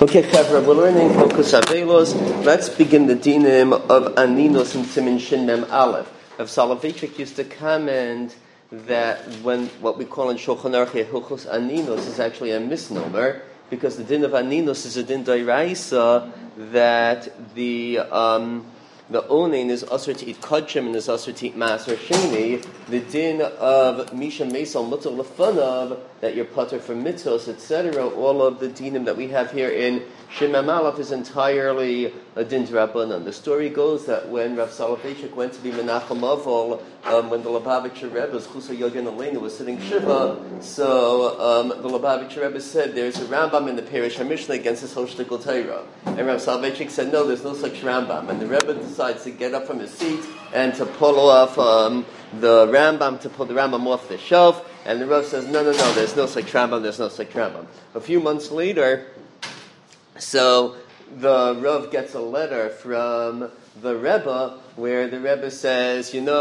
Okay, Chevra, we're learning Chochos Avelos. Let's begin the dinim of Aninos and Siman Shin Mem Aleph. Rav Soloveitchik used to comment that when what we call in Shulchan Aruch Chochos Aninos is actually a misnomer, because the din of Aninos is a din d'oraisa that the onin is usher to eat kodshim and is usher to eat maser sheni. The din of misha mesal mutal lefanav, that you're putter from mitzvos, etc. All of the dinim that we have here in Shemam Aleph is entirely a din d'Rabbanan. The story goes that when Rav Soloveitchik went to be Menachem Avol, when the Lubavitcher Rebbe's Chusa Yogan Elena was sitting Shiva, so the Lubavitcher Rebbe said, there's a Rambam in the Parish HaMishnah against this whole shtickle Torah. And Rav Soloveitchik said, no, there's no such Rambam. And the Rebbe decides to get up from his seat and to pull off the Rambam, to pull the Rambam off the shelf. And the Rav says, no, there's no such Rambam, there's no such Rambam. A few months later, so the Rav gets a letter from the Rebbe where the Rebbe says, the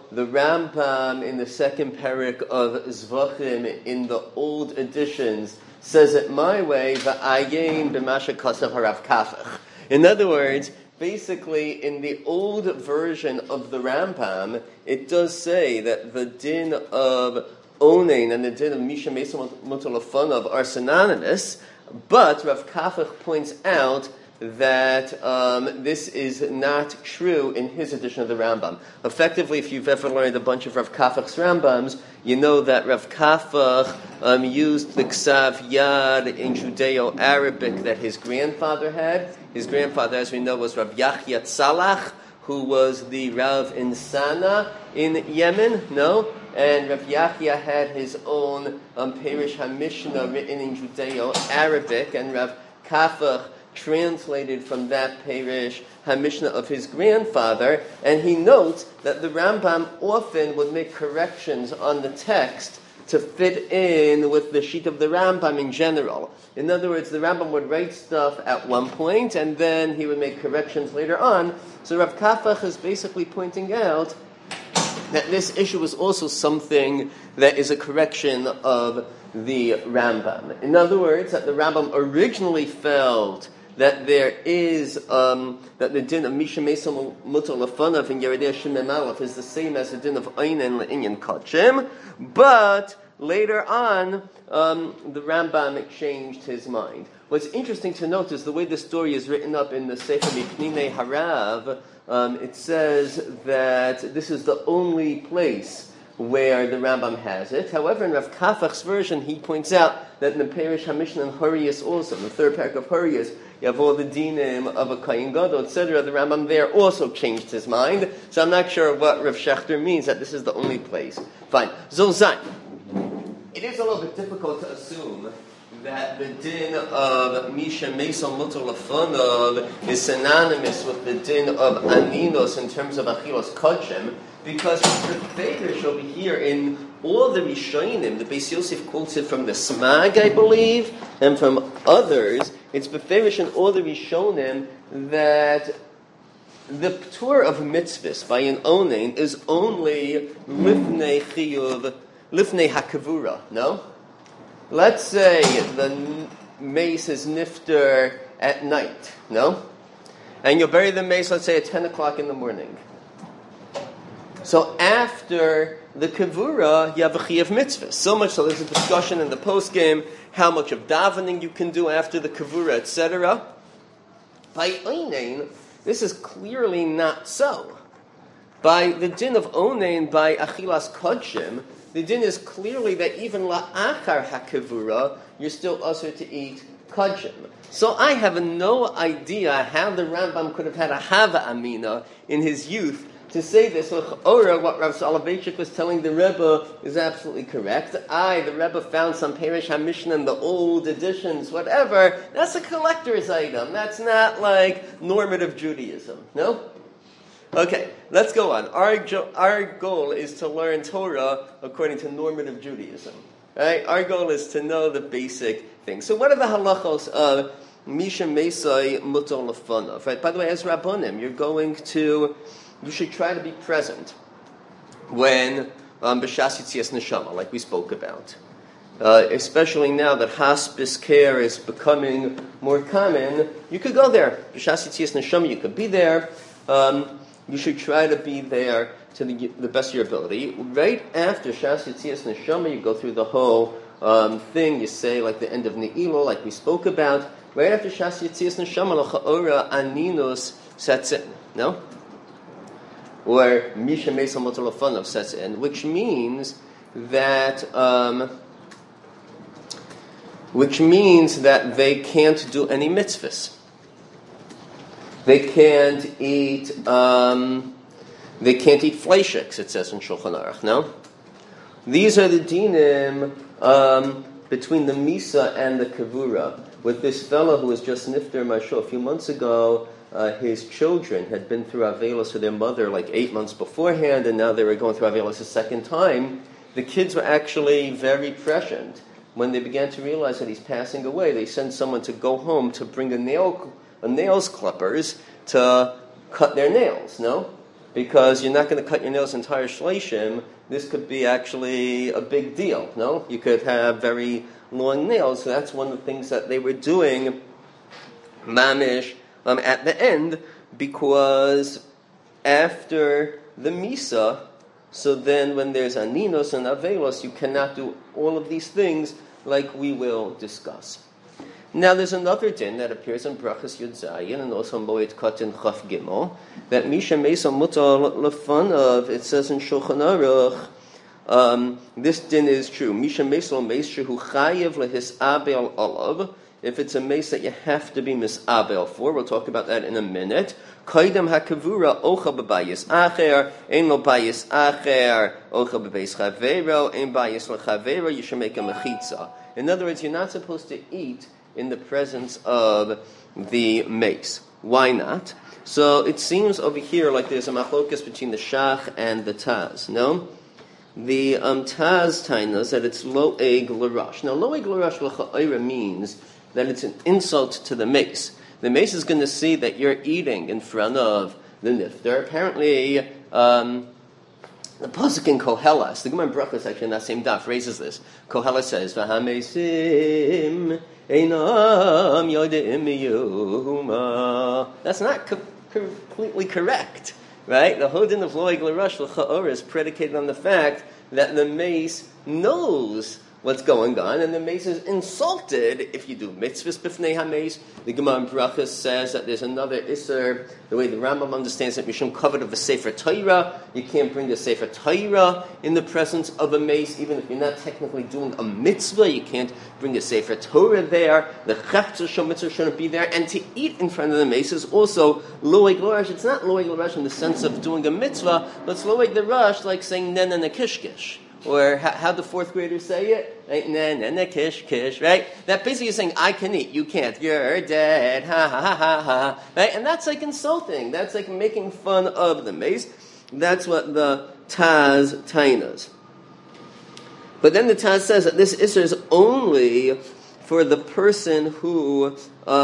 Rambam in the second parak of Zvachim in the old editions says it my way, v'ayin b'masha kasav harav kafach. In other words, basically, in the old version of the Rambam, it does say that the din of Onein and the din of Misha Mesa Mutalafonav are synonymous, but Rav Kafach points out that this is not true in his edition of the Rambam. Effectively, if you've ever learned a bunch of Rav Kafach's Rambams, you know that Rav Kafach used the Ksav Yad in Judeo-Arabic that his grandfather had. His grandfather, as we know, was Rav Yachya Tzalach, who was the Rav in Sana in Yemen, and Rav Yachya had his own Parish HaMishnah written in Judeo-Arabic, and Rav Kafach translated from that Parish HaMishnah of his grandfather, and he notes that the Rambam often would make corrections on the text to fit in with the sheet of the Rambam in general. In other words, the Rambam would write stuff at one point, and then he would make corrections later on. So Rav Kafach is basically pointing out that this issue is also something that is a correction of the Rambam. In other words, that the Rambam originally felt that there is, that the din of Misha Mesa Mutal Lefanav in Yeridei Shemem Aleph is the same as the din of Einin Le'inyan Kodshim, but later on, the Rambam changed his mind. What's interesting to note is the way the story is written up in the Sefer Mipnei Harav. It says that this is the only place where the Rambam has it. However, in Rav Kafach's version, he points out that in the Parish HaMishnah and Hurrius also, in the third parak of Hurrius, you have all the dinim of a Kohen Gadol, etc. The Rambam there also changed his mind. So I'm not sure what Rav Shechter means, that this is the only place. Fine. Zolzan. It is a little bit difficult to assume that the din of Misha Mesal Mutal Lefanov is synonymous with the din of Aninos in terms of Achilos Kodshim, because the Fedish over here in all the Rishonim, the Beis Yosef quotes it from the Smag, I believe, and from others. It's Beferish in all the Rishonim that the Ptur of mitzvahs by an Onein is only Lifnei Chiyuv, Lifnei HaKavura, no? Let's say the mace is nifter at night, no? And you'll bury the mace, let's say, at 10 o'clock in the morning. So after the kavura, you have a chiyuv mitzvah. So much so there's a discussion in the post-game, how much of davening you can do after the kavura, etc. By Onein, this is clearly not so. By the din of Onein, by Achilas Kodshim, the din is clearly that even la'achar hakavura, you're still usher to eat kodshim. So I have no idea how the Rambam could have had a hava amina in his youth to say this. L'ch'ora, what Rav Soloveitchik was telling the Rebbe is absolutely correct. The Rebbe found some Parish HaMishnah in the old editions, whatever. That's a collector's item. That's not like normative Judaism. No? Okay, let's go on. Our goal is to learn Torah according to normative Judaism. Right? Our goal is to know the basic things. So what are the halachos of Misha Mesai Mutal Lefanav? Right? By the way, as Rabbonim, you should try to be present when B'shas Yitzias Neshama, like we spoke about. especially now that hospice care is becoming more common, you could go there. B'shas Yitzias Neshama, you could be there. You should try to be there to the best of your ability. Right after Shas Yitzias Neshama, you go through the whole thing. You say like the end of Ne'ilah, like we spoke about. Right after Shas Yitzias Neshama, L'cha'ora Aninus sets in. No? Or Misha Mesa Motolofanov sets in, which means that they can't do any mitzvahs. They can't eat fleishiks, it says in Shulchan Aruch, no? These are the dinim between the Misa and the Kavura. With this fellow who was just Nifter Mashal a few months ago, his children had been through Avelos with their mother like 8 months beforehand, and now they were going through Avelos a second time. The kids were actually very prescient. When they began to realize that he's passing away, they sent someone to go home to bring a nails clippers to cut their nails, no? Because you're not going to cut your nails entire shleishim. This could be actually a big deal, no? You could have very long nails. So that's one of the things that they were doing, mamish, at the end, because after the Misa, so then when there's Aninos and Avelos, you cannot do all of these things like we will discuss. Now there's another din that appears in Brachas Yud Zayin and also Moed Katan Chaf Gimel, that Misha Mesa Mutal Lefanav, it says in Shulchan Aruch, this din is true. Misha Mesa Meisha Hu Chayev Lehisabel Olav. If it's a mace that you have to be misabel for, we'll talk about that in a minute. Kaidem hakavura ocha b'bayis acher, ein lo bayis acher, ocha b'beis chavero, ein bayis lechavero, you should make a mechitza. In other words, you're not supposed to eat in the presence of the mace. Why not? So it seems over here like there's a machlokas between the shach and the taz, no? The taz tainas that it's lo'eg l'rash. Now lo'eg l'rash l'cha'ira means that it's an insult to the mace. The mace is going to see that you're eating in front of the nifter. Apparently, the pasuk in Koheles, the Gemara Brachos actually in that same daf raises this. Koheles says, "V'hamesim einam yodeim miyuma." That's not completely correct, right? The hodin of lo'eg l'rash l'cha'or is predicated on the fact that the mace knows what's going on, and the mace is insulted if you do mitzvahs b'fnei ha-mace. The Gemara in Brachos says that there's another isser, the way the Rambam understands it, mishum covered of a Sefer Torah. You can't bring the Sefer Torah in the presence of a mace, even if you're not technically doing a mitzvah. You can't bring a Sefer Torah there. The Chaftzah Shom mitzvah shouldn't be there. And to eat in front of the mace is also lo'eg l'rash. It's not lo'eg l'rash in the sense of doing a mitzvah, but it's lo'eg l'rash like saying nen and a kishkish. Or how the fourth graders say it? Right? Nen, kish, kish, right? That basically is saying, I can eat, you can't. You're dead, ha, ha, ha, ha, ha. Right? And that's like insulting. That's like making fun of the mace. That's what the Taz tainas. But then the Taz says that this Isser is only for the person who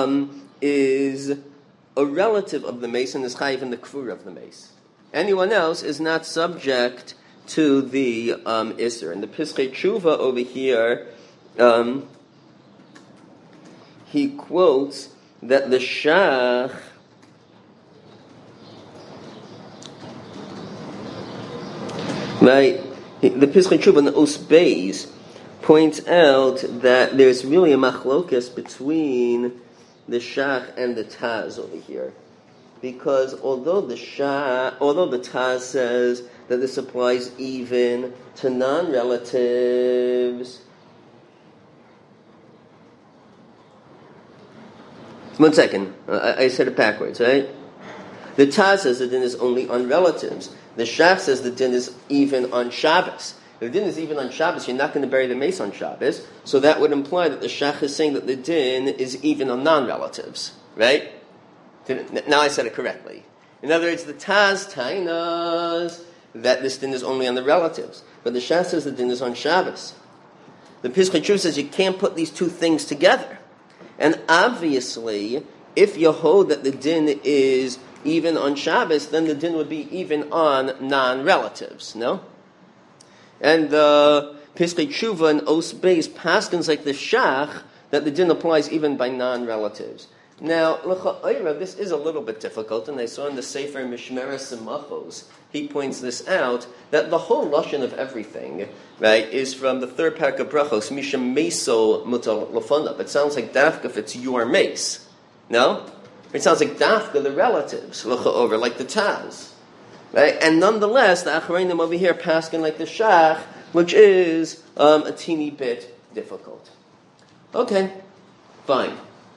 is a relative of the mace and is chayiv in the kfur of the mace. Anyone else is not subject to the Isser. And the Pischei Tshuva over here, he quotes that the Shach the Pischei Tshuva in the Os Beis points out that there's really a machlokas between the Shach and the Taz over here. Because although the Taz says that this applies even to non-relatives. One second, I said it backwards, right? The Taz says the din is only on relatives. The Shach says the din is even on Shabbos. If the din is even on Shabbos, you're not going to bury the mace on Shabbos, so that would imply that the Shach is saying that the din is even on non-relatives, right? Now I said it correctly. In other words, the Taz tainas that this din is only on the relatives, but the Shach says the din is on Shabbos. The Pischei Tshuva says you can't put these two things together. And obviously, if you hold that the din is even on Shabbos, then the din would be even on non-relatives, no? And the Piskei Tshuva and Os Beis paskins like the Shach that the din applies even by non-relatives. Now, l'cha'ira, this is a little bit difficult, and I saw in the Sefer Mishmeres Simachos, he points this out, that the whole lashon of everything, right, is from the third parak of Brachos, Mishem Meso Mutal Lofonav. It sounds like dafka if it's your mace. No? It sounds like dafka, the relatives, l'cha'over, like the Taz. Right? And nonetheless, the Acharayim over here paskin like the Shach, which is a teeny bit difficult. Okay, fine.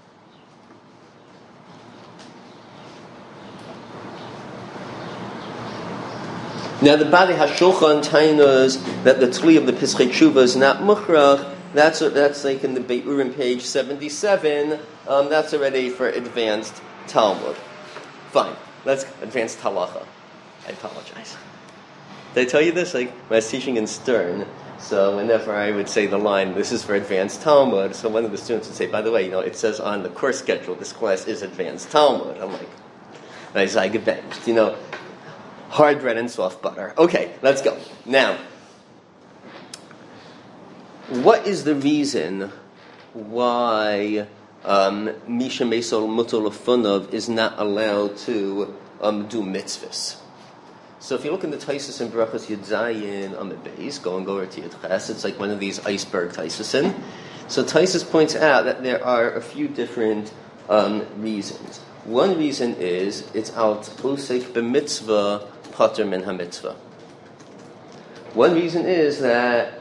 Now the Badi HaShulchan tainos that the Tli of the Piskei Tshuva is not Mukhrach. That's like in the Beit Urim page 77. That's already for advanced Talmud. Fine, let's advanced Halacha. I apologize. Did I tell you this? Like when I was teaching in Stern, so whenever I would say the line, "This is for advanced Talmud," so one of the students would say, "By the way, it says on the course schedule this class is advanced Talmud." I'm like, I get benched, hard bread and soft butter. Okay, let's go. Now, what is the reason why Misha Mesol Mutal Lefunov is not allowed to do mitzvahs? So if you look in the Taisus in Berachos Yudzayin on the base, go over to Yudches, it's like one of these iceberg Taisusin. So Taisus points out that there are a few different reasons. One reason is it's al osek b'mitzvah pater min ha-mitzvah. One reason is that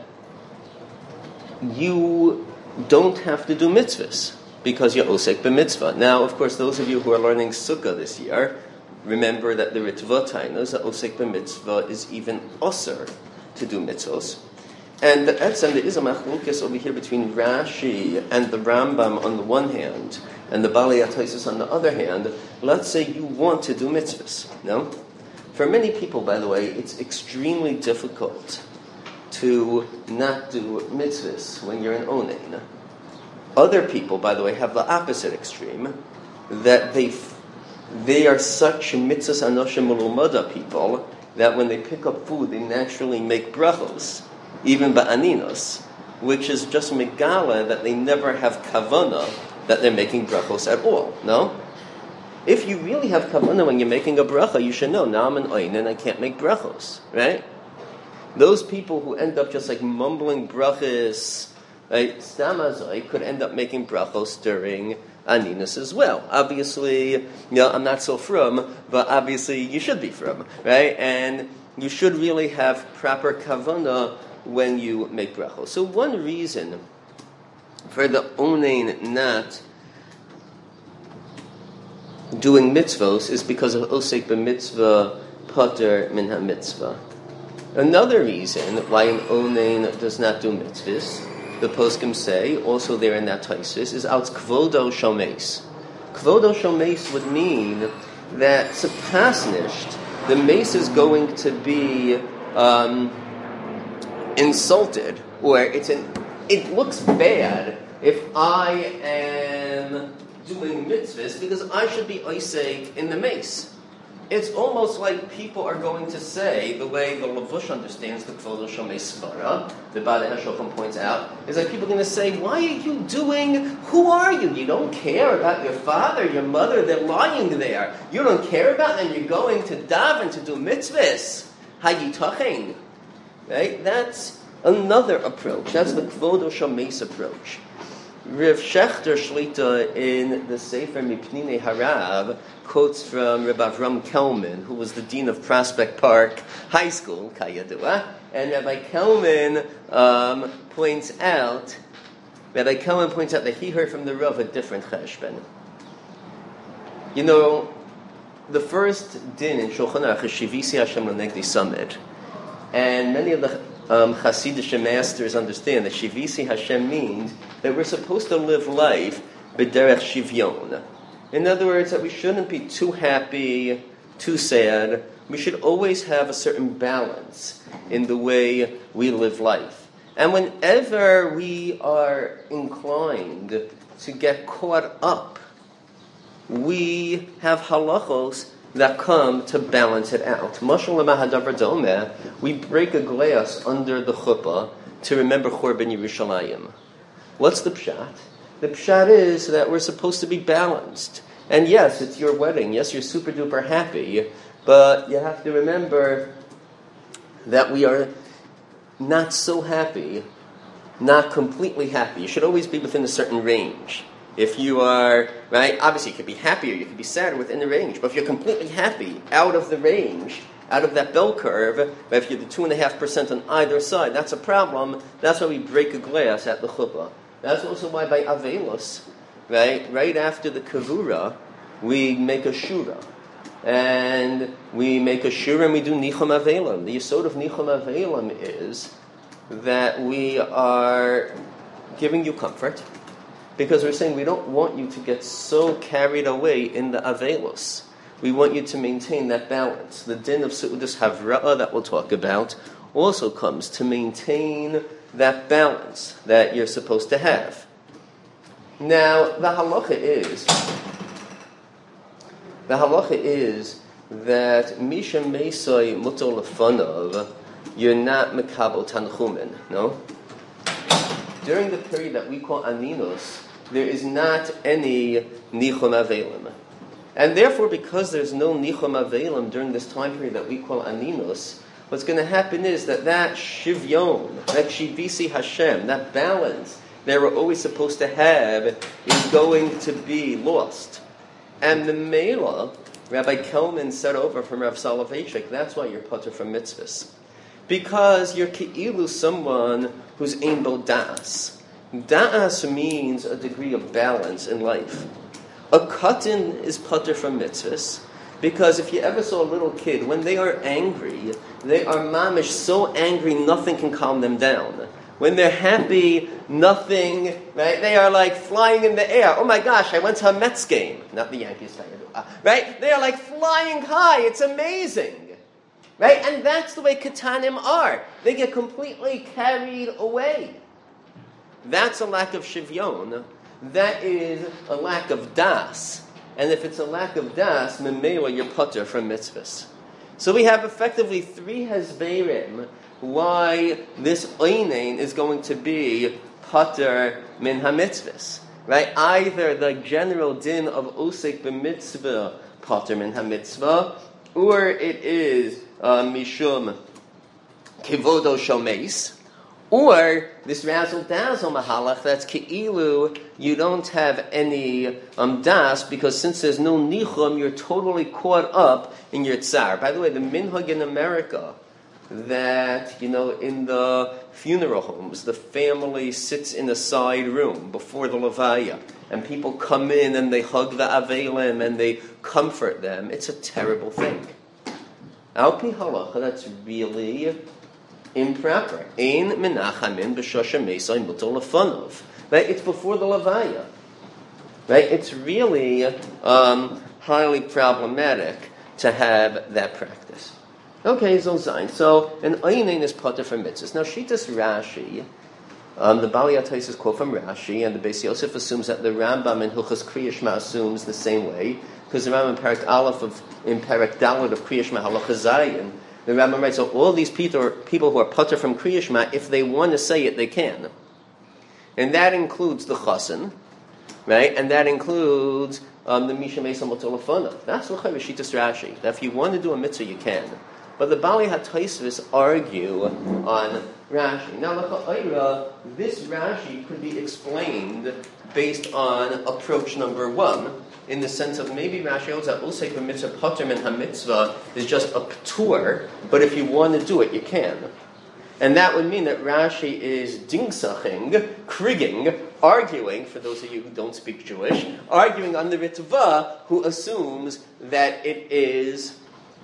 you don't have to do mitzvahs because you're osek b'mitzvah. Now, of course, those of you who are learning Sukkah this year, remember that the Ritva tainos, that osek b'mitzvah is even osir to do mitzvahs. And there is a machlokes over here between Rashi and the Rambam on the one hand, and the Balei HaTaisus on the other hand. Let's say you want to do mitzvahs, no? For many people, by the way, it's extremely difficult to not do mitzvahs when you're an onein. Other people, by the way, have the opposite extreme, that they are such mitzvahs anoshim ulumada people that when they pick up food, they naturally make brachos, even ba'aninos, which is just megala that they never have kavana that they're making brachos at all. No? If you really have kavana when you're making a bracha, you should know, now I'm an oinen, I can't make brachos, right? Those people who end up just like mumbling brachos, right, stamazoi, could end up making brachos during aninos as well. Obviously, I'm not so frum, but obviously you should be frum, right? And you should really have proper kavana when you make brachos. So one reason for the onein not doing mitzvos is because of osek b'mitzvah pater min ha-mitzvah. Another reason why an onein does not do mitzvahs, the poskim say, also there in that Taisus, is out kvodo shomeis. Kvodo shomeis would mean that sepasnisht, the mace is going to be insulted, or it looks bad if I am doing mitzvahs because I should be oiseg in the mace. It's almost like people are going to say, the way the Lavush understands the Kvodo Shomei Svara, the Badi HaShulchan points out, is that people are going to say, why are you doing, who are you? You don't care about your father, your mother, they're lying there. You don't care about them, you're going to daven to do mitzvahs. Hayitachin. Right? That's another approach. That's the Kvodo Shomei approach. Rav Shechter Shlita in the Sefer Mipnei Harav quotes from Rabbi Avram Kelman, who was the dean of Prospect Park High School, Kayadua, and Rabbi Kelman points out that he heard from the Rav a different cheshbon. The first din in Shulchan Aruch is Shivisi Hashem L'negdi Samid, and many of the Hasidic masters understand that Shivisi Hashem means that we're supposed to live life b'derech shivyon. In other words, that we shouldn't be too happy, too sad. We should always have a certain balance in the way we live life. And whenever we are inclined to get caught up, we have halachos that come to balance it out. Mashal Mahadavar Domeh, we break a glass under the chuppah to remember Churban Yerushalayim. What's the pshat? The pshat is that we're supposed to be balanced. And yes, it's your wedding. Yes, you're super duper happy. But you have to remember that we are not so happy, not completely happy. You should always be within a certain range. If you are, right, obviously you could be happier, you could be sadder within the range. But if you're completely happy, out of the range, out of that bell curve, right, if you're the 2.5% on either side, that's a problem. That's why we break a glass at the chuppah. That's also why by Avelos, right after the kavura, we make a shura. And we make a shura and we do Nichum Avelim. The yesod of Nichum Avelim is that we are giving you comfort, because we're saying we don't want you to get so carried away in the Avelos. We want you to maintain that balance. The din of Su'udas Havra'ah that we'll talk about also comes to maintain that balance that you're supposed to have. Now, the halacha is that Misha Mesoi Mutal Lefanov, you're not Mekabel Tanchumen, no? During the period that we call Aninos, there is not any Nichum Avelim. And therefore, because there's no Nichum Avelim during this time period that we call Aninos, what's going to happen is that Shivyon, that Shivisi Hashem, that balance that we're always supposed to have is going to be lost. And the Mela, Rabbi Kelman said over from Rav Soloveitchik, that's why you're putter from mitzvahs. Because you're ke'ilu someone who's ein bo da'as. Da'as means a degree of balance in life. A katan is putter from mitzvahs, because if you ever saw a little kid, when they are angry, they are mamish so angry nothing can calm them down. When they're happy, nothing, right? They are like flying in the air. Oh my gosh, I went to a Mets game. Not the Yankees, right? They are like flying high. It's amazing. Right? And that's the way Katanim are. They get completely carried away. That's a lack of shivyon. That is a lack of das. And if it's a lack of das, memela, you're putter from mitzvahs. So we have effectively 3 hezberim why this oinain is going to be putter min ha-mitzvahs. Right? Either the general din of osek b'mitzvah, putter min ha-mitzvah, or it is mishum kivodo shomeis, or this razzle dazzle mahalach that's keilu, you don't have any das, because since there's no nichum, you're totally caught up in your tsar. By the way, the minhag in America that, in the funeral homes, the family sits in a side room before the levaya, and people come in and they hug the avelim and they comfort them. It's a terrible thing. Al pi halacha, that's really improper. Ein menachamin b'shosha meisai mutal lefanov. Right? It's before the levaya. Right? It's really highly problematic to have that practice. Okay, Zolzain. So an oinain is potter from mitzvahs. Now, Shitas Rashi, the Bali Ataisis quote from Rashi, and the Beis Yosef assumes that the Rambam in Hilchos Kriya Shema assumes the same way, because the Rambam in Perek Aleph in Perek Daled of Kriya Shema Halacha Zayin, the Rambam writes, so all these people who are potter from Kriya Shema, if they want to say it, they can. And that includes the Chassan, right? And that includes the Misha Meisa Motolafana. That's L'chayr Shitas Rashi. That if you want to do a mitzvah, you can. But the Bali HaTaisvis argue on Rashi. Now, L'chayr, this Rashi could be explained based on approach number 1, in the sense of maybe Rashi holds that Usek b'mitzvah potter min ha-mitzvah is just a p'tur, but if you want to do it, you can. And that would mean that Rashi is dingsaching, krigging, arguing, for those of you who don't speak Jewish, arguing on the Ritva, who assumes that it is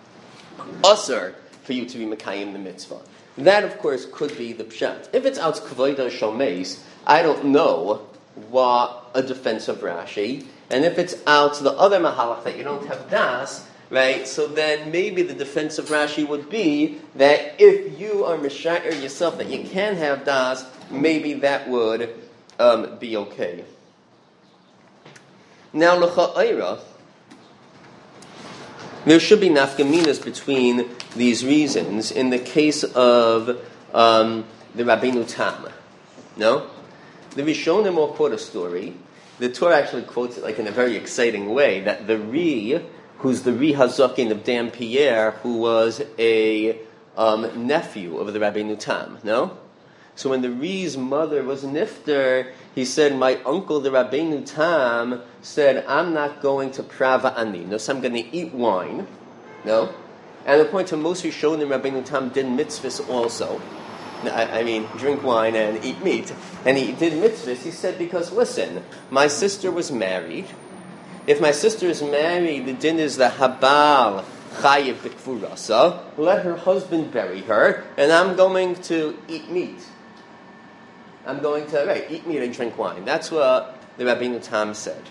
usher for you to be Mekayim the mitzvah. That, of course, could be the pshat. If it's out kvoida shomeis, I don't know what a defense of Rashi. And if it's out the other mahalach that you don't have das, right, so then maybe the defense of Rashi would be that if you are mishair yourself that you can have das, maybe that would be okay. Now, l'cha'ira, there should be nafkaminas between these reasons in the case of the Rabbeinu Tam. No? The Rishonim will quote a story. The Torah actually quotes it like in a very exciting way, that the Ri, who's the Ri Hazakin of Dan Pierre, who was a nephew of the Rabbeinu Tam, no? So when the Ri's mother was nifter, he said, my uncle, the Rabbeinu Tam, said, I'm not going to prava aninus, I'm going to eat wine, no? And according to most Rishonim, Rabbeinu Tam did mitzvahs also. I mean, drink wine and eat meat. And he did mitzvahs, he said, because listen, my sister was married. If my sister is married, the din is the habal chayiv b'kfurasa. Let her husband bury her, and I'm going to eat meat. I'm going to eat meat and drink wine. That's what the Rabbeinu Tam said.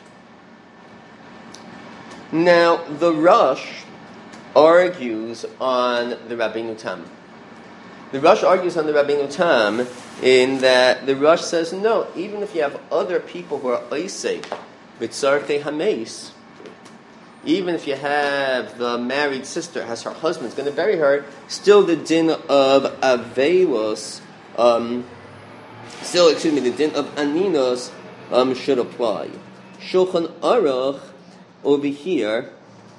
Now, the Rosh argues on the Rabbeinu Tam. The Rosh argues on the Rabbeinu Tam in that the Rosh says, no, even if you have other people who are oiseg, b'tzartei hameis, even if you have the married sister has her husband's going to bury her, still the din of avelos, the din of aninos should apply. Shulchan Aruch over here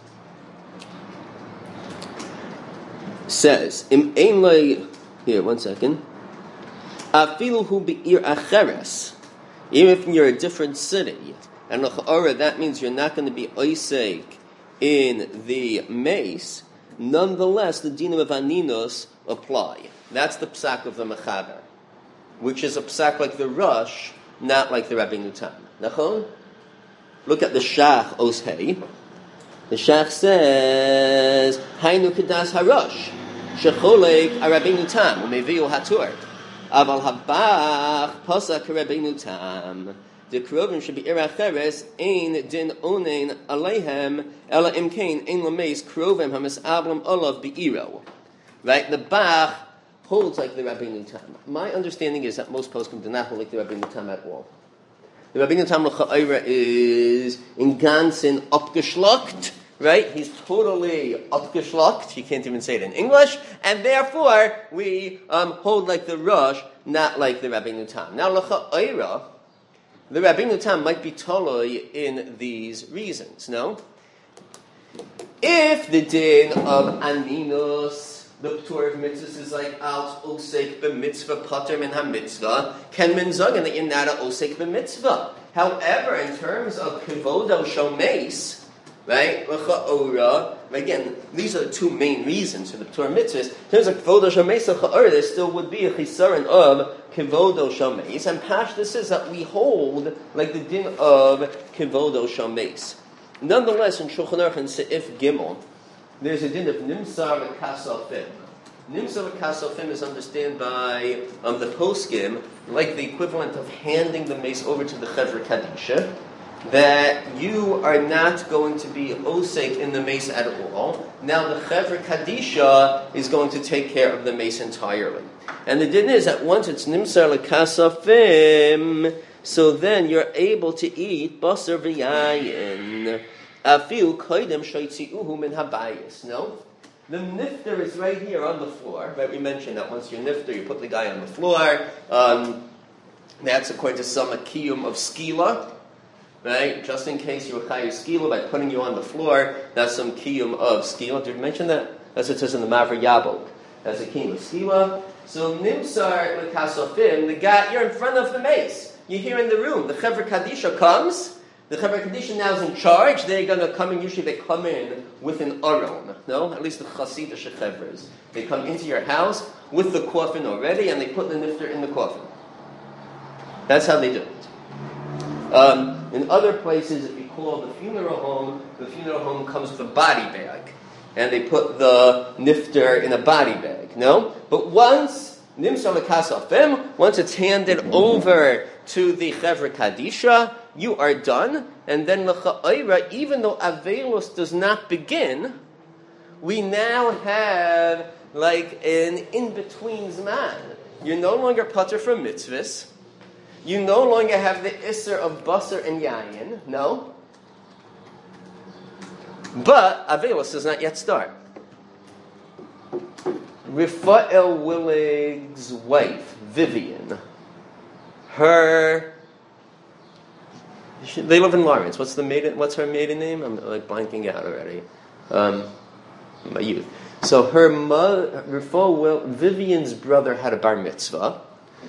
says, Im ein lei, here, one second. Afilu hu be'ir acheres, even if you're a different city, and l'cha'ara, that means you're not going to be oiseg in the mace, nonetheless, the din of aninos apply. That's the psak of the Mechaber, which is a psak like the Rosh, not like the Rabbeinu Tam. Nachon? Look at the Shach Oshei. The Shach says, Hainu kedas harosh, shecholek Rabbeinu Tam, umeviu hatur. Aval habach pasak Rabbeinu Tam. The krovim should be iracheres, ein din onein aleihem, ela imkain, ein lameis, krovim hamis ablam olav be'iro. Right? The Bach holds like the Rabbeinu Tam. My understanding is that most poskim do not hold like the Rabbeinu Tam at all. The Rabbeinu Tam l'cha'ira is in ganzen abgeschluckt, right? He's totally abgeschluckt. You can't even say it in English. And therefore, we hold like the Rosh, not like the Rabbeinu Tam. Now, l'cha'ira, the Rabbeinu Tam might be toloi in these reasons, no? If the din of aninus, the P'tur of mitzvahs is like al osek b'mitzvah pater min ha-mitzvah, ken min zagen that you're not a osek b'mitzvah. However, in terms of kivodo shomeis, right, l'cha'ora, again, these are the two main reasons for the P'tur of mitzvahs. In terms of kivodo shomeis, l'cha'ora, there still would be a chisaron of kivodo shomeis, and Pashtus is that we hold like the din of kivodo shomeis. Nonetheless, in Shulchan Aruch and Seif Gimel, there's a din of nimsar v'kasafim. Nimsar v'kasafim is understood by the poskim like the equivalent of handing the mace over to the Chevra Kadisha, that you are not going to be osek in the mace at all. Now the Chevra Kadisha is going to take care of the mace entirely. And the din is that once it's nimsar v'kasafim, so then you're able to eat basar v'yayin. Afil koidem shoitziuhu min habayis. No? The nifter is right here on the floor. Right? We mentioned that once you're nifter, you put the guy on the floor. That's according to some akiyum of skila. Right? Just in case you were chayu skila by putting you on the floor, that's some kiyum of skila. Did we mention that? As it says in the Mavri Yabok. That's a kiyum of skila. So nimsar l'kasofim, the guy, you're in front of the mace. You're here in the room. The Chevra Kadisha comes. The Chevra Kadisha now is in charge. They're going to come in. Usually they come in with an aron. No? At least the Hasidish Chevras. They come into your house with the coffin already, and they put the nifter in the coffin. That's how they do it. In other places, if you call the funeral home comes with a body bag. And they put the nifter in a body bag. No? But once it's handed over to the Chevra Kadisha, you are done, and then l'cha'ira, even though Avelos does not begin, we now have like an in-between zman. You're no longer pater from mitzvahs. You no longer have the isser of basar and yayin. No. But Avelos does not yet start. Raphael Willig's wife, Vivian, they live in Lawrence. What's her maiden name? I'm like blanking out already. My youth. So her mother, Vivian's brother had a bar mitzvah,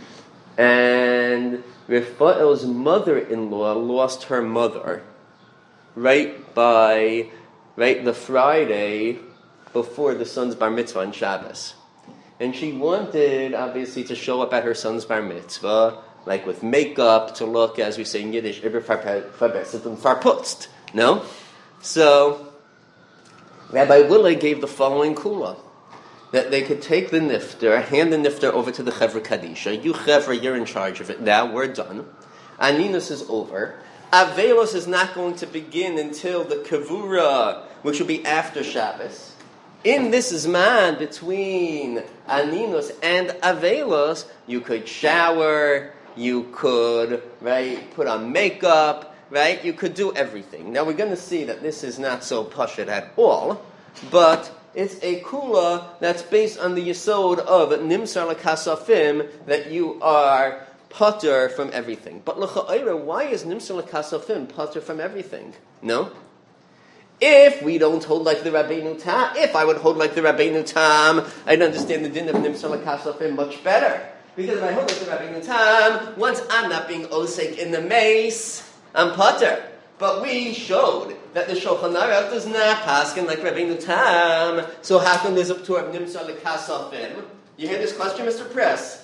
and Raphael's mother-in-law lost her mother right the Friday before the son's bar mitzvah on Shabbos. And she wanted, obviously, to show up at her son's bar mitzvah, like with makeup, to look, as we say in Yiddish, farputzt. No? So, Rabbi Willig gave the following kula, that they could take the nifter, hand the nifter over to the Chevra Kadisha. You Chevra, you're in charge of it now, we're done. Aninus is over. Avelos is not going to begin until the Kavura, which will be after Shabbos. In this Zman between Aninus and Avelos, you could shower, you could, put on makeup, you could do everything. Now we're going to see that this is not so pashut at all, but it's a kula that's based on the yesod of nimsar l'kasafim, that you are pater from everything. But l'cha'ira, why is nimsar l'kasafim pater from everything? No? If we don't hold like the Rabbeinu Tam, if I would hold like the Rabbeinu Tam, I'd understand the din of nimsar l'kasafim much better. Because if I hold like the Rabbeinu Tam, once I'm not being osek in the mace, I'm pater. But we showed that the Shulchan Aruch does not paskin like Rabbeinu Tam. So how come there's a p'tur of nimsar l'kasafim? You hear this question, Mr. Press?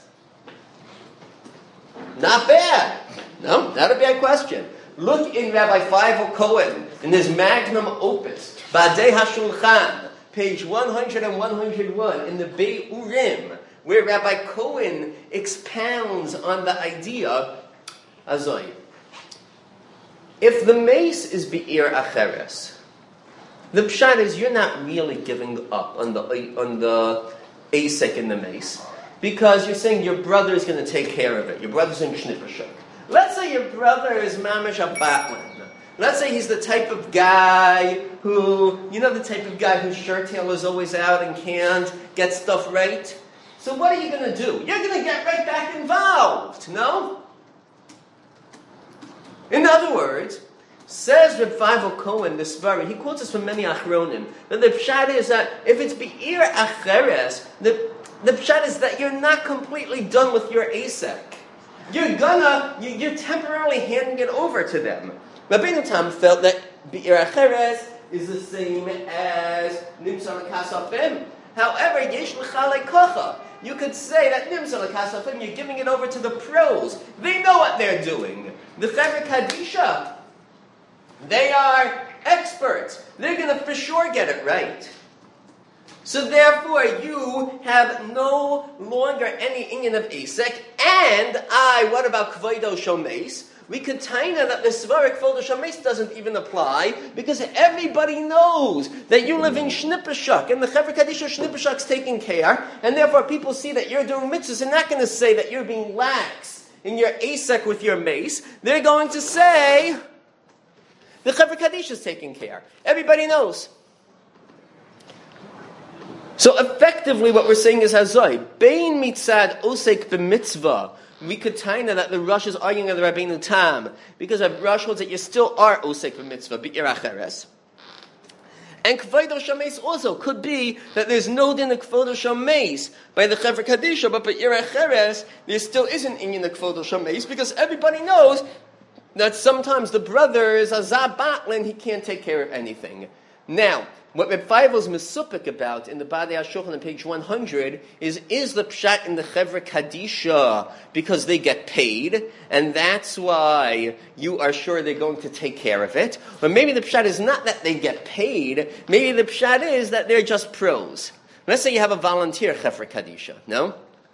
Not bad. No, not a bad question. Look in Rabbi Feivel Cohen, in his magnum opus, Badei HaShulchan, page 100 and 101, in the Bei Urim, where Rabbi Cohen expounds on the idea, Azoi. If the mace is Be'ir Acheres, the pshat is you're not really giving up on the asek in the mace, because you're saying your brother is going to take care of it. Your brother's in Shnippershuk. Let's say your brother is mamish a batlin. Let's say he's the type of guy whose shirt tail is always out and can't get stuff right. So what are you going to do? You're going to get right back involved, no? In other words, says Reb Feivel Cohen, the Svari, he quotes us from many Achronim, that the pshat is that if it's Be'ir Acheres, the pshat is that you're not completely done with your asek. You're temporarily handing it over to them. Rabbeinu Tam felt that Be'ir Acheres is the same as Nimsar L'Kasafim. However, Yesh L'Chalei Kocha. You could say that Nimsar L'Kasafim, you're giving it over to the pros. They know what they're doing. The Chevra Kadisha, they are experts. They're going to for sure get it right. So therefore, you have no longer any inyan of Asek, and what about Kvoido Shomes? We could taina that the Svarik Kvoido Shomes doesn't even apply, because everybody knows that you live in Shnippershuk, and the Chevra Kadisha Shnippershuk's taking care, and therefore people see that you're doing mitzvahs, and not going to say that you're being lax in your Asek with your mace. They're going to say, the Chevra Kadisha's taking care. Everybody knows. So effectively what we're saying is Hazoi, Bein mitzad osek b'mitzvah. We could taina that the Rosh is arguing with the Rabbeinu Tam, because a Rosh holds that you still are osek b'mitzvah, Be'ir Acheres. And Kvoido Shameis also could be that there's no din of Kvoido Shameis by the Chevra Kadisha, but Be'ir Acheres, there still isn't inyan of Kvoido Shameis, because everybody knows that sometimes the brother is a Zabatlin, he can't take care of anything. Now, what Reb Feivel's Mesupik about in the Badei HaShulchan on page 100 is the pshat in the Chevra Kadisha because they get paid, and that's why you are sure they're going to take care of it. Or maybe the pshat is not that they get paid, maybe the pshat is that they're just pros. Let's say you have a volunteer Chevra Kadisha, no?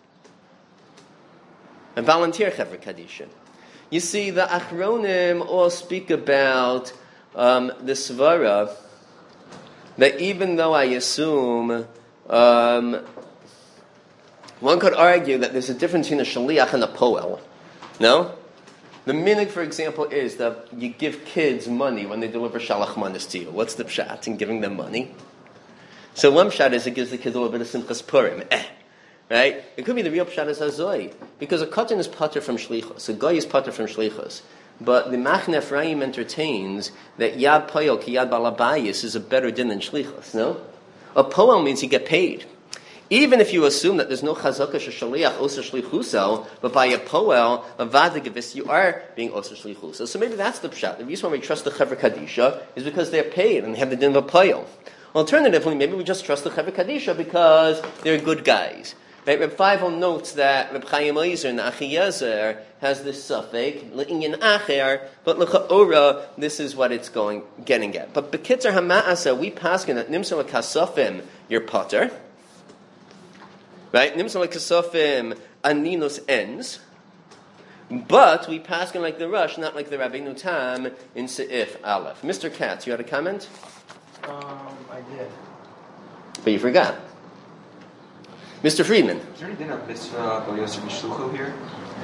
A volunteer Chevra Kadisha. You see, the Achronim all speak about the Svara, that even though I assume, one could argue that there's a difference between a shaliach and a poel. No? The minhag, for example, is that you give kids money when they deliver shalach manis to you. What's the pshat in giving them money? So one pshat is it gives the kids a little bit of simchas purim. Right? It could be the real pshat is hazoi. Because a katan is pater from shlichus. A guy is pater from shlichus. But the Machne Ephraim entertains that yad poyel ki yad balabayis is a better din than shlichus, no? A poel means you get paid. Even if you assume that there's no chazaka shaliach osa shlichuso, but by a poel, a vadagivis, you are being osa shlichuso. So maybe that's the pshat. The reason why we trust the Chevra Kadisha is because they're paid and they have the din of a poel. Alternatively, maybe we just trust the Chevra Kadisha because they're good guys. Right, Reb Feivel notes that Reb Chaim Ozer in Achiezer has this suffix le'inyan acher, but l'cha'ora this is what it's getting at. But bekitzer hama'asa we paskin that nimsa l'kasofim your potter, right? Nimsa l'kasofim aninos ends, but we paskin like the Rush, not like the Rabbeinu Tam in Seif Aleph. Mr. Katz, you had a comment? I did. But you forgot. Mr. Friedman. Is there any din of mitzvah b'yosef b'shlucho here?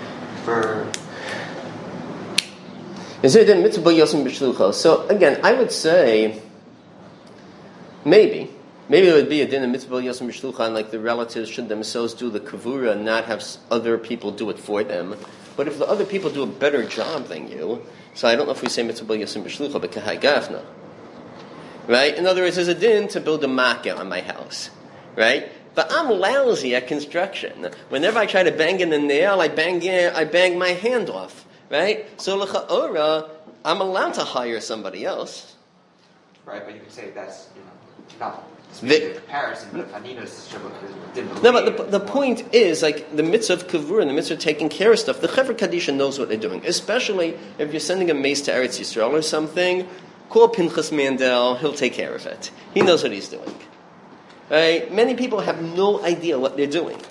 Is there a din mitzvah b'yosef b'shlucho? So again, I would say maybe it would be a din of mitzvah b'yosef b'shlucho, and like the relatives should themselves do the kavura and not have other people do it for them. But if the other people do a better job than you, so I don't know if we say mitzvah b'yosef b'shlucho, but kahai gafna. Right? In other words, there's a din to build a makkah on my house. Right? But I'm lousy at construction. Whenever I try to bang in the nail, I bang my hand off. Right? So l'cha'ora, I'm allowed to hire somebody else. Right, but you could say that's, not specific comparison, but Anina's didn't No, but the point is, like, the mitzvah of kavur and the mitzvah of taking care of stuff, the Chevra Kadisha knows what they're doing. Especially if you're sending a mace to Eretz Yisrael or something, call Pinchas Mandel, he'll take care of it. He knows what he's doing. Right? Many people have no idea what they're doing.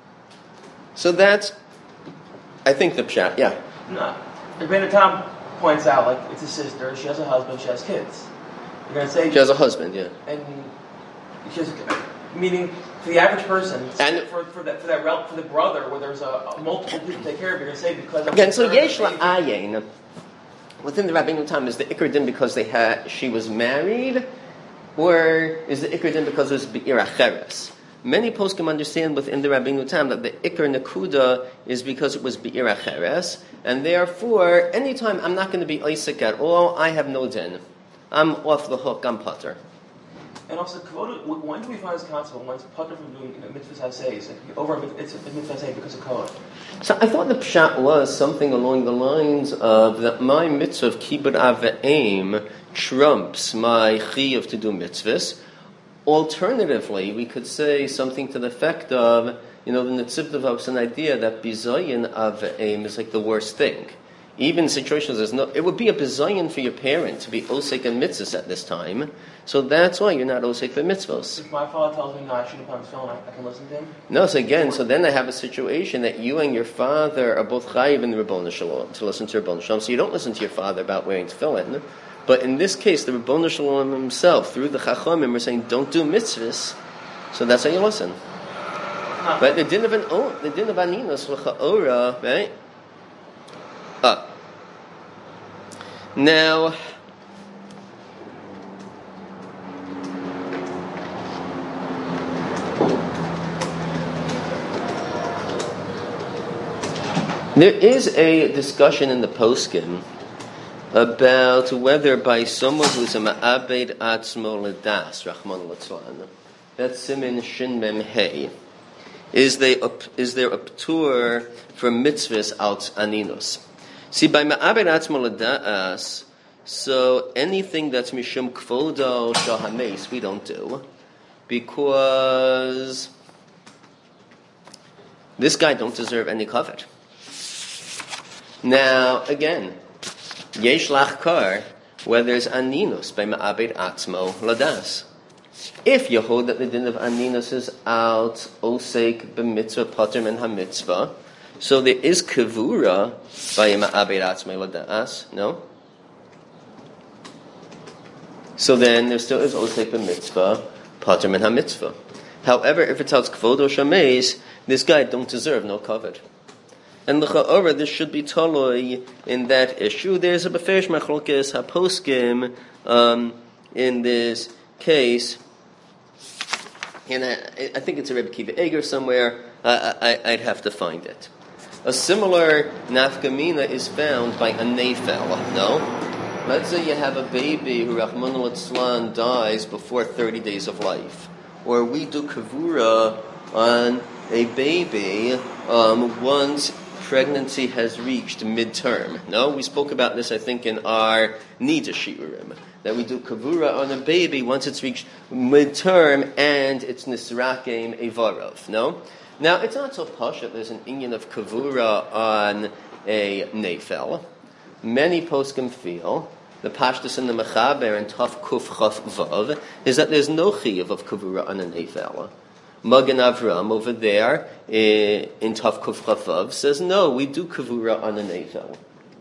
So that's, I think, the pshat. Yeah. No. Rabbeinu Tam points out, like, it's a sister, she has a husband, she has kids. You're going to say... She has a husband, yeah. And she has, meaning, for the average person, and for the brother, where there's a multiple people to take care of, you're going to say because... Again, so yesh la'ayin, within the Rabbeinu Tam, is the Iker Din because she was married, or is the Iker Din because it was Be'ir Acheres? Many poskim understand within the Rabbeinu Tam that the Iker Nakuda is because it was Be'ir Acheres, and therefore, anytime I'm not going to be Isaac at all, I have no din. I'm off the hook, I'm putter. And also, when do we find this concept when one's putter from doing mitzvahs haseis, over it's a mitzvah hasei because of kavod? So I thought the pshat was something along the lines of that my mitzvah of kibbud av ve'em trumps my chiyuv to do mitzvahs. Alternatively, we could say something to the effect of, the Netziv develops an idea that bizayin av ve'em is like the worst thing. Even in situations it would be a bizayin for your parent to be osek and mitzvahs at this time. So that's why you're not osek for mitzvahs. If my father tells me no, I shouldn't put on his phone, I can listen to him? No, so then I have a situation that you and your father are both chayiv in the Ribono Shalom to listen to Ribono Shalom. So you don't listen to your father about wearing tefillin. But in this case, the Ribono Shalom himself, through the Chachamim, are saying don't do mitzvahs. So that's how you listen. But the din of aninos l'cha'ora, right? Now, there is a discussion in the poskim about whether by someone who's a ma'abed atzmo l'das, Rahman l'tzlan, that's simin shin mem hey, is there a ptur for mitzvahs out aninos? See, by ma'abed atzmo l'das, so anything that's mishum kvodo shahames we don't do, because this guy don't deserve any kavod. Now, again, yesh lachkar, where there's aninus by ma'abed atzmo ladas. If you hold that the din of aninus is out osek b'mitzvah pater min hamitzvah, so there is kavura by ma'abed atzmo ladas, no? So then there still is osek b'mitzvah pater min hamitzvah. However, if it's out kvodo shameis, this guy don't deserve no kavod. And l'cha'ora, this should be taloi in that issue. There's a beferish machlokes haposkim in this case, and I think it's a Rebbe Kiva Eger somewhere. I'd have to find it. A similar nafkamina is found by a nefel. No? Let's say you have a baby who Rahman al-Itzlan dies before 30 days of life. Or we do kavura on a baby once pregnancy has reached midterm. No? We spoke about this, I think, in our Nida Shiurim. That we do kavura on a baby once it's reached midterm and it's nisrakim evarov. No? Now, it's not so posh that there's an inyan of kavura on a nefel. Many poskim feel, the pashtus and the mechaber and taf kuf chaf vav, is that there's no chiyuv of kavura on a nefel. Magen Avram over there in taf kuf chaf vav says, no, we do kavura on a nefel.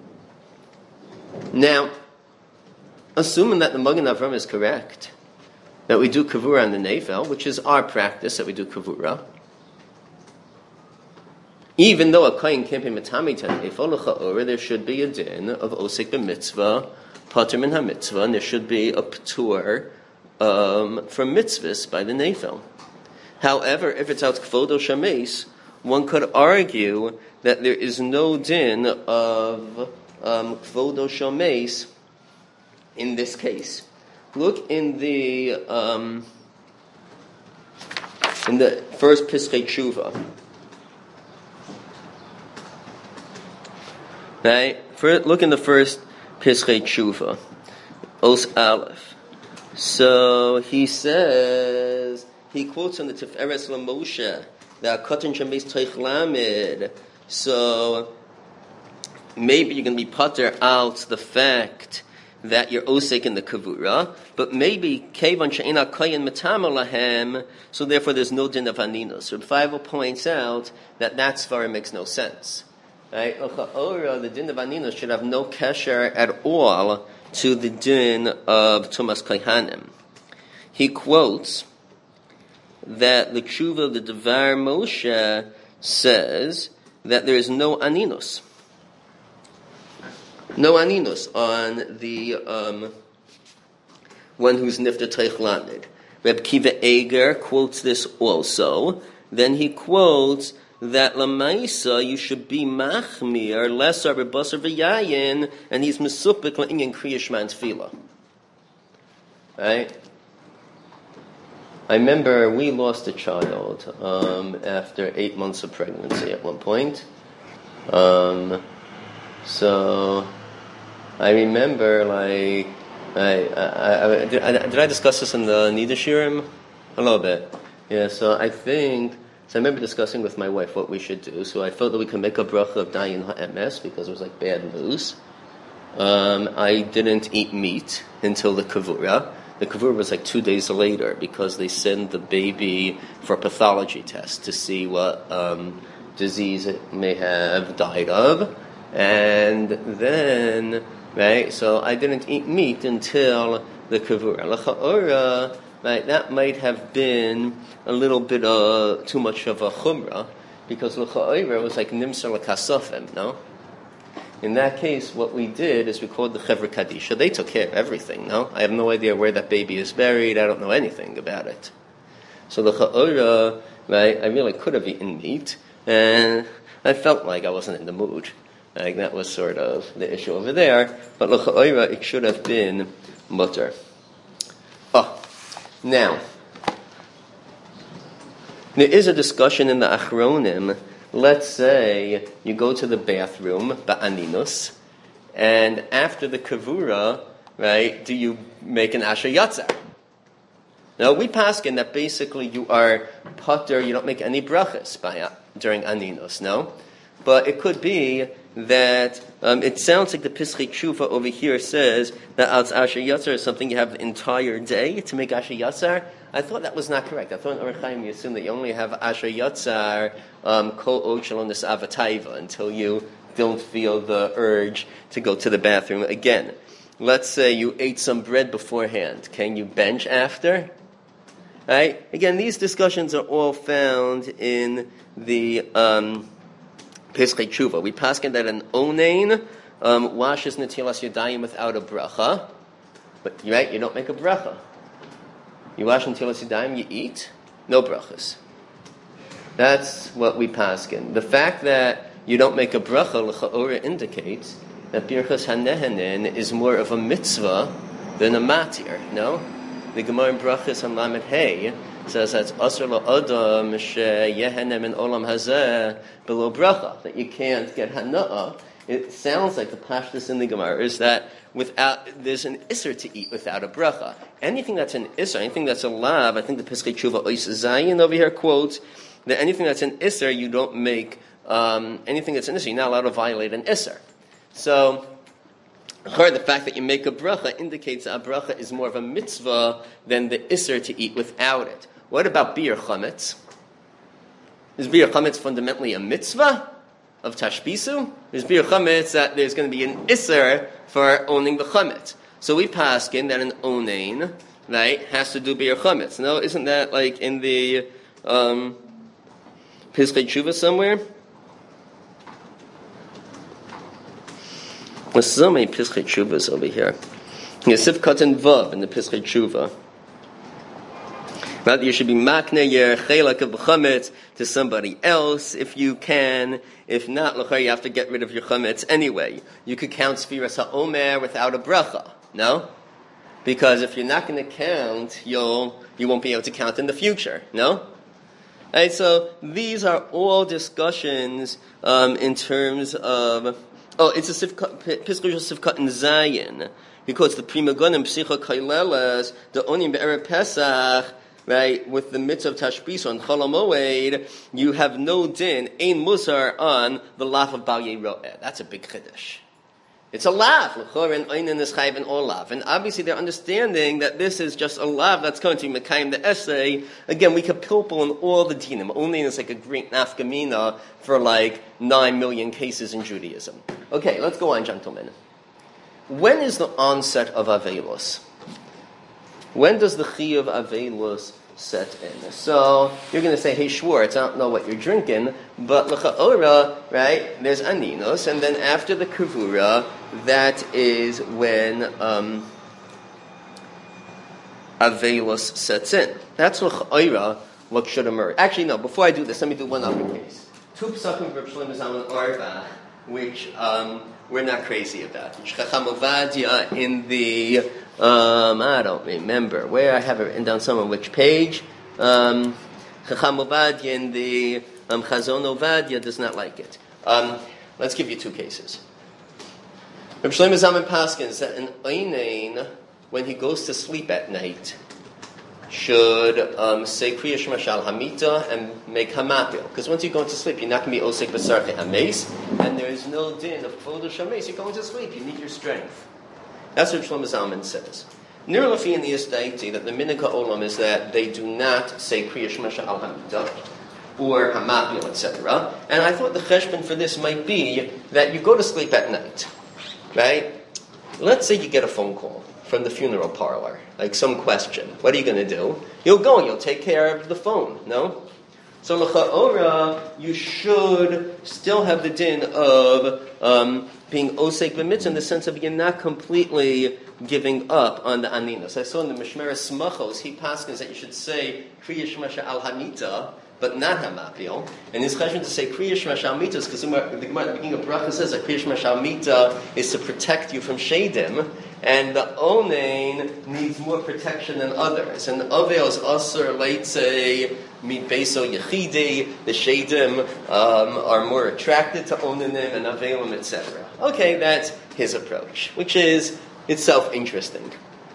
Now, assuming that the Magen Avram is correct, that we do kavura on the nefel, which is our practice, that we do kavura, even though a kohen can't be metami to nefel l'cha'ora, there should be a din of osek b'mitzvah, pater min ha-mitzvah, and there should be a p'tur from mitzvahs by the nefel. However, if it's out kvodo shameis, one could argue that there is no din of kvodo shameis in this case. Look in the first Piskei Tshuva. Right? Look in the first Piskei Tshuva, Os Aleph. So he says, he quotes on the Tiferes LaMoshe, that Katan Shemes Teich Lamed. So maybe you're going to be putter out the fact that you're osek in the kavura, but maybe kevan she'ena koyin metama lahem, so therefore there's no din of aninus. Reb Feivel points out that svara makes no sense. Right? The din of aninus should have no kesher at all to the din of tumas kohanim. He quotes that the tshuva of the Devar Moshe says that there is no aninus. No aninus on the one who's nifter teich lamed. Reb Kiva Eger quotes this also. Then he quotes that lamaisa you should be machmir lesser rebasar v'yayin, and he's mesupik la'inyan kriyashman tefillah. Right? I remember we lost a child after 8 months of pregnancy at one point. So I remember, like, did I discuss this in the Nida Shiurim? A little bit. Yeah, so I remember discussing with my wife what we should do. So I felt that we could make a bracha of dayin ha'emes because it was like bad news. I didn't eat meat until the kavura. The kavura was like 2 days later because they send the baby for a pathology test to see what disease it may have died of. And then, right, so I didn't eat meat until the kavura. L'cha'ora, right, that might have been a little bit too much of a chumrah, because l'cha'ora was like nimser l'kasofim, no? In that case, what we did is we called the Chevra Kadisha. They took care of everything, no? I have no idea where that baby is buried. I don't know anything about it. So the Cha'ora, right, I really could have eaten meat, and I felt like I wasn't in the mood. Like that was sort of the issue over there. But l'cha'ora, it should have been mutter. Now, there is a discussion in the Achronim. Let's say you go to the bathroom, ba'aninus, and after the kavura, right, do you make an asher yatzar? Now, we paskin that basically you are putter, you don't make any brachas during aninus, no? But it could be that it sounds like the Piskei Tshuva over here says that als asher yatzar is something you have the entire day to make asher yatzar. I thought that was not correct. I thought in Orach Chaim you assume that you only have asher yatzar kol od shalonis avataiva until you don't feel the urge to go to the bathroom again. Let's say you ate some bread beforehand. Can you bench after? Right? Again, these discussions are all found in the Piskei Tshuva. We paskin that an onain washes netilas yadayim without a bracha, but right, you don't make a bracha. You wash netilas yadayim, you eat, no brachas. That's what we paskin. The fact that you don't make a bracha l'cha'ora indicates that birchas hanehenin is more of a mitzvah than a matir. No, the Gemara in Brachas and Lamed Hey says that's asr la'adam sheyehenem in olam hazeh below bracha, that you can't get hana'ah. It sounds like the pashtus in the Gemara is that there's an isser to eat without a bracha. Anything that's an isser, anything that's a lav, I think the Piskei Tshuva Ois Zayin over here quotes that anything that's an isser, you don't make anything that's an isser, you're not allowed to violate an isser. So, the fact that you make a bracha indicates that a bracha is more of a mitzvah than the isser to eat without it. What about bir chametz? Is bir chametz fundamentally a mitzvah of tashbisu? There's bir chametz that there's going to be an isser for owning the chametz. So we paskin that an onain, right, has to do bir chametz. No, isn't that like in the Piskei Tshuva somewhere? There's so many Piskei Tshuvas over here. Yosef Katan Vav in the Piskei Tshuva. Right, you should be makne yer chelak of chametz to somebody else if you can. If not, you have to get rid of your chametz anyway. You could count Sfiras HaOmer without a bracha. No? Because if you're not going to count, you won't be able to count in the future. No? Right, so these are all discussions in terms of... Oh, it's a Piskei Sivkat in Zayin, because the Prima Gonim Psicha Kailelas, the Onim Be'erev Pesach, right, with the mitzvah of Tashbis on Chol HaMoed, you have no din, ein musar on the lav of Bal Yeroeh. That's a big chiddush. It's a lav, l'chor and oinen is chayv and all lav. And obviously they're understanding that this is just a lav that's going to Mekayim the essay. Again, we could pilpul in all the dinim. Only is like a great nafkamina for like 9 million cases in Judaism. Okay, let's go on, gentlemen. When is the onset of Avelos? When does the chi of Avelos set in? So you're going to say, hey, Schwartz, I don't know what you're drinking, but l'cha'ora, right, there's aninos, and then after the kavura, that is when Avelos sets in. That's l'cha'ora what should emerge. Actually, no, before I do this, let me do one other case. Two psakim for Shlomo Zalman Auerbach, which we're not crazy about. Chacham Ovadia in the... I don't remember where I have it written down somewhere, which page. Chacham Ovadia in the Chazon Ovadia does not like it. Let's give you two cases. Reb Shlomo Zalman paskins that an einain, when he goes to sleep at night, should say Kriya Shema Shal Hamita and make Hamapil. Because once you go into sleep, you're not going to be Osek B'Sarche Hames, and there is no din of Fodo Shames. You're going to sleep. You need your strength. That's what Shlomo Zalman says. Nir Lafi in the Estaiti that the Minika Olam is that they do not say Kriya Shema Shal Hamita or Hamapil, etc. And I thought the cheshbon for this might be that you go to sleep at night, right? Let's say you get a phone call from the funeral parlor, like some question. What are you going to do? You'll go and you'll take care of the phone, no? So l'cha'ora, you should still have the din of being osek b'mitzvah in the sense of you're not completely giving up on the aninos. I saw in the Mishmeres Smachos, he paskins that you should say Kriya Shema Sha'al Hamita, but not Hamapil. And his cheshbon to say Kriya Shema Sha'al Mita is because the Gemara at the beginning of Bracha says that Kriya Shema Sha'al Mita is to protect you from Shadim, and the Onain needs more protection than others. And Avel is Asur, let's say, Mid Beso Yechidi, the Shadim are more attracted to Onanim and Avelim, etc. Okay, that's his approach, which is itself interesting.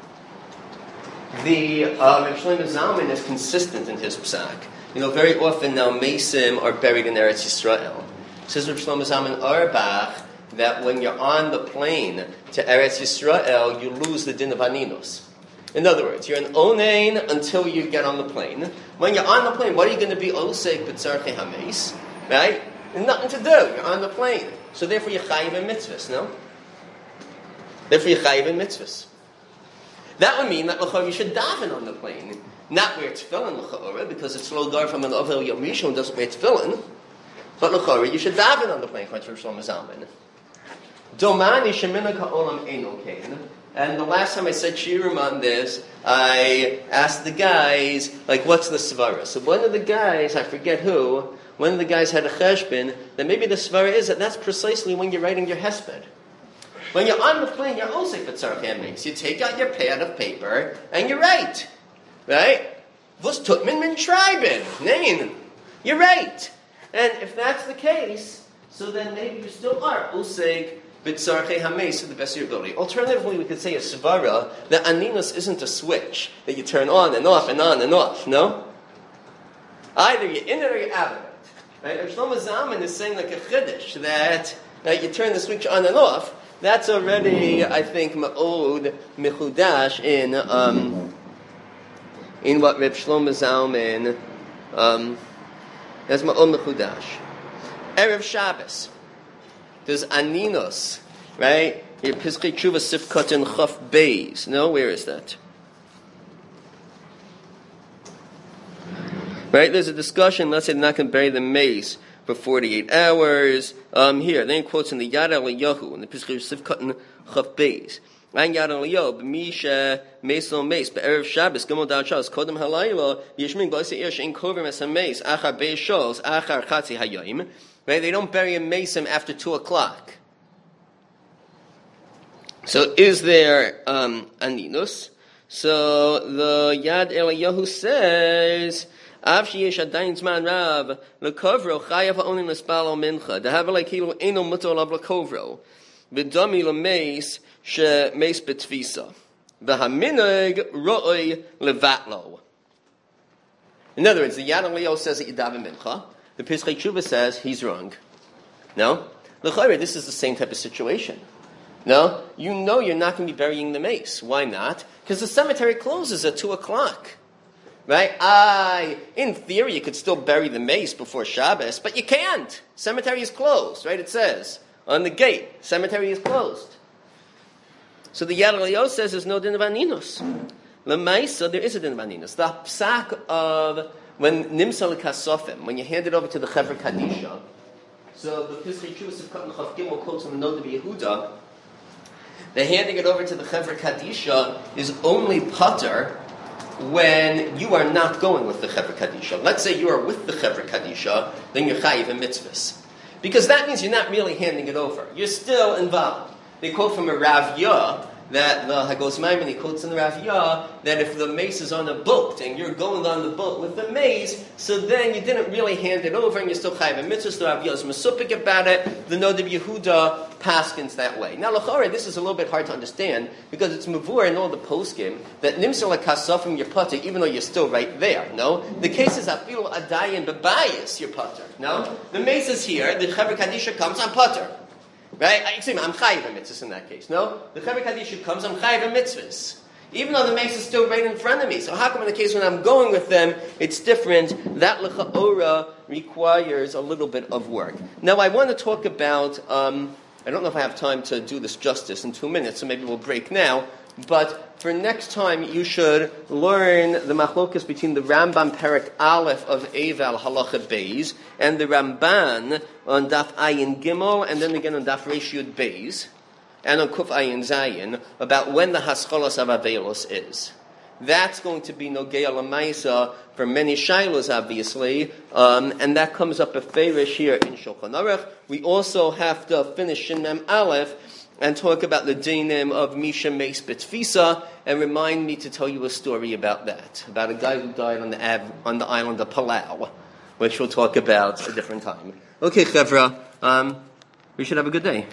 The Reb Shlomo Zalman is consistent in his psak. You know, very often now Mesim are buried in Eretz Yisrael. Says Reb Shlomo Zalman Auerbach that when you're on the plane to Eretz Yisrael, you lose the din of aninos. In other words, you're an onain until you get on the plane. When you're on the plane, what are you going to be osek b'tzarchei hameis? Right? There's nothing to do. You're on the plane. So therefore you're chayiv in mitzvahs, no? Therefore you're chayiv in mitzvahs. That would mean that you should daven on the plane. Not wear tefillin l'cha'ora, because it's lo gar from an ovel yom rishon doesn't wear tefillin. But l'chorah, you should daven on the plane, according to Shlomo Zalman. Domani shemina ka'olam eino kain. And the last time I said shiurim on this, I asked the guys, what's the svara? So one of the guys, I forget who, one of the guys had a cheshbon, that maybe the svara is that that's precisely when you're writing your hesped. When you're on the plane, you're also b'tzarech hameis. You take out your pad of paper, and you write. Right? Vos tutmin min schreiben. Nein. You're right. And if that's the case, so then maybe you still are useg b'tzarech hameis to the best of your ability. Alternatively, we could say a svara that aninus isn't a switch that you turn on and off and on and off. No? Either you're in it or you're out of it. Right? If Shlomo Zalman is saying like a chiddush that you turn the switch on and off, that's already, I think, ma'od mechudash in what Reb Shlomo Zalman, that's ma'od mechudash. Erev Shabbos, there's aninos, right? Here, Piskei Tshuva Sifkat and Chaf Beis. No, where is that? Right, there's a discussion, let's say they're not going to bury the mace for 48 hours. Here, then he quotes in the Yad Eliyahu, in the Piskei Sifkat and Chaf Beis. And Yad Eliyahu, B'misha Meis Lo Meis, B'erev Shabbos, Gimel Dal Shabbos, Kodem Halayla, Yishmin B'asei Ir, Shein Kovim Es HaMeis, Achar Beis Shols, Achar Chatzi Hayayim. Right, they don't bury a mason after 2 o'clock. So is there aninus? So the Yad Eliyahu says, Av sheyesh adayin zman rav lekovro chayav ha'onim l'spalo mincha dehav lekilu eno muto alav lekovro v'dami lemeis shemeis betvisa v'haminog ro'oi levatlo. In other words, the Yad Eliyahu says that you daven mincha. The Piskei Tshuva says he's wrong. No? L'chayre, this is the same type of situation. No? You know you're not going to be burying the mace. Why not? Because the cemetery closes at 2 o'clock. Right? In theory, you could still bury the mace before Shabbos, but you can't. Cemetery is closed, right? It says on the gate, cemetery is closed. So the Yad Eliyahu says there's no din of aninus. L'maisa, there is a din of aninus. The psak of when nimsa l'kasofim, when you hand it over to the Chevra Kadisha. So the Piskei Tshuva Sifkat and Chaf Gimel quotes from the Noda B'Yehuda. The handing it over to the Chevra Kadisha is only pater when you are not going with the Chevra Kadisha. Let's say you are with the Chevra Kadisha, then you're chayiv in mitzvahs. Because that means you're not really handing it over. You're still involved. They quote from a Rav Yah, that the Hagos Maimon, quotes in the Rav Yah, that if the mace is on a boat, and you're going on the boat with the mace, so then you didn't really hand it over, and you're still chayiv in mitzvahs. The Rav Yah is mesupik about it. The Noda B'Yehuda paskins that way. Now, l'chorah, this is a little bit hard to understand, because it's mavur in all the poskim, that nimsa l'kasafim your putter, even though you're still right there. No? The case is afilu adayin bebayis your putter. No? The mace is here, the Chevra Kadisha comes on putter. Right? I'm chayiv in mitzvahs in that case. No? The Chevra Kadisha comes, I'm chayiv in mitzvahs. Even though the mace is still right in front of me. So how come in the case when I'm going with them, it's different? That l'cha'ora requires a little bit of work. Now I want to talk about, I don't know if I have time to do this justice in 2 minutes, so maybe we'll break now. But for next time, you should learn the machlokas between the Rambam Perek Aleph of Eval Halacha Beis and the Ramban on Daf Ayin Gimel, and then again on Daf Reish Yud Beis, and on Kuf Ayin Zayin, about when the Hascholos of Avelos is. That's going to be Nogea Lamaisa for many Shilos, obviously, and that comes up a Feirish here in Shulchan Aruch. We also have to finish Shinem Aleph and talk about the dinim of Misha Meis B'Tfisa, and remind me to tell you a story about that, about a guy who died on the island of Palau, which we'll talk about a different time. Okay, Chevra, we should have a good day.